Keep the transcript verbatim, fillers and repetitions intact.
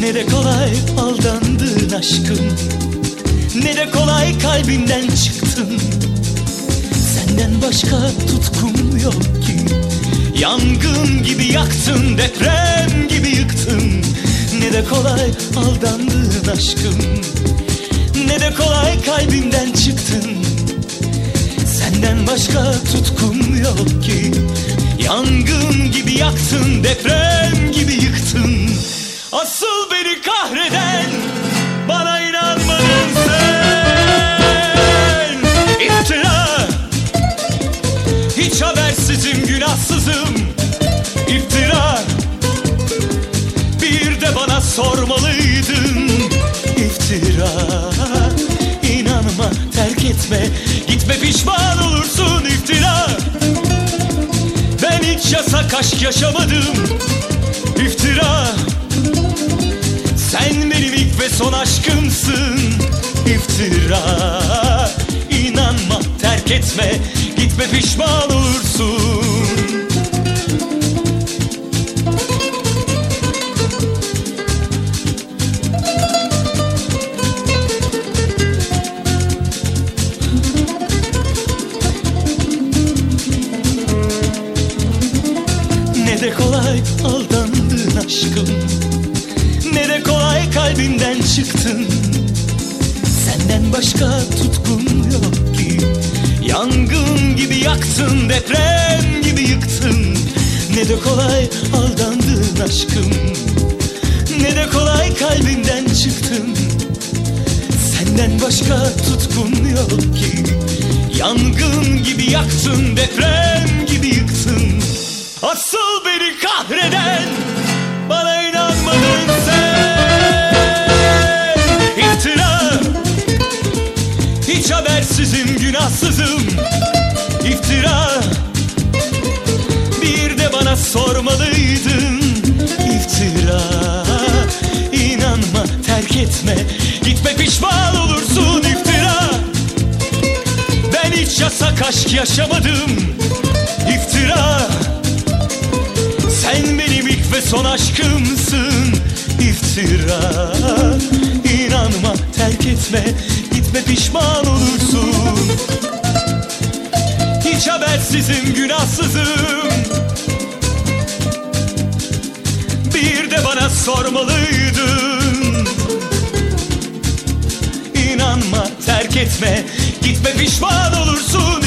Ne de kolay aldandın aşkım, ne de kolay kalbimden çıktın. Senden başka tutkum yok ki. Yangın gibi yaktın, deprem gibi yıktın. Ne de kolay aldandın aşkım, ne de kolay kalbimden çıktın. Senden başka tutkum yok ki. Yangın gibi yaktın, deprem gibi yıktın. Asıl beni kahreden, bana inanmadın sen. İftira, hiç habersizim, günahsızım. İftira, bir de bana sormalıydın. İftira, inanma, terk etme, gitme, pişman olursun. İftira, ben hiç yasak aşk yaşamadım. İftira, sen benim ilk ve son aşkımsın. İftira, inanma, terk etme, gitme, pişman olursun. Ne de kolay aldandın aşkım, ne de kolay kalbimden çıktın. Senden başka tutkum yok ki. Yangın gibi yaktın, deprem gibi yıktın. Ne de kolay aldandın aşkım, ne de kolay kalbimden çıktın. Senden başka tutkum yok ki. Yangın gibi yaktın, deprem gibi yıktın. Asıl beni kahreden, bana inanmadın sen. İftira, hiç habersizim, günahsızım. İftira, bir de bana sormalıydın. İftira, inanma, terk etme, gitme, pişman olursun. İftira, ben hiç yasak aşk yaşamadım. İftira, sen benim ilk ve son aşkımsın. İftira, inanma, terk etme, gitme, pişman olursun. Hiç habersizim, günahsızım. Bir de bana sormalıydın. İnanma, terk etme, gitme, pişman olursun.